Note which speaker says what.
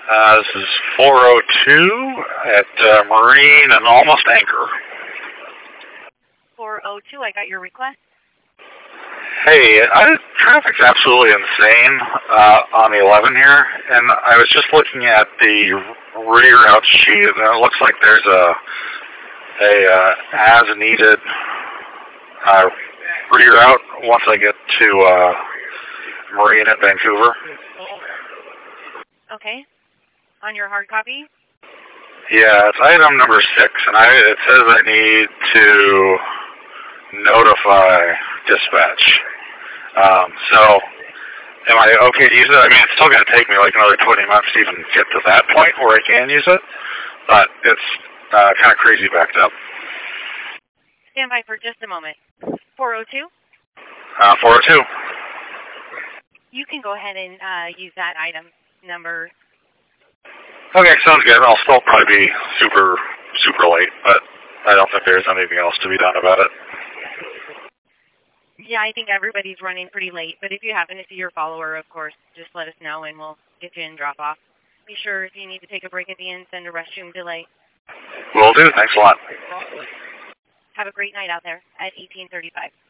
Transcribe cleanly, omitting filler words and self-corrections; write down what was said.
Speaker 1: This is 402 at Marine and almost Anchor.
Speaker 2: 402, I got your request.
Speaker 1: Hey, traffic's absolutely insane on the 11 here, and I was just looking at the reroute sheet, and it looks like there's a as-needed reroute once I get to Marine at Vancouver.
Speaker 2: Okay. On your hard copy?
Speaker 1: Yeah, it's item number 6, and it says I need to notify dispatch. So, am I okay to use it? I mean, it's still going to take me like another 20 minutes to even get to that point where I can use it, but it's kind of crazy backed up.
Speaker 2: Stand by for just a moment. 402?
Speaker 1: 402.
Speaker 2: You can go ahead and use that item number.
Speaker 1: Okay, sounds good. I'll still probably be super late, but I don't think there's anything else to be done about it.
Speaker 2: Yeah, I think everybody's running pretty late, but if you happen to see your follower, of course, just let us know and we'll get you in drop-off. Be sure if you need to take a break at the end, send a restroom delay.
Speaker 1: Will do. Thanks a lot.
Speaker 2: Have a great night out there at 1835.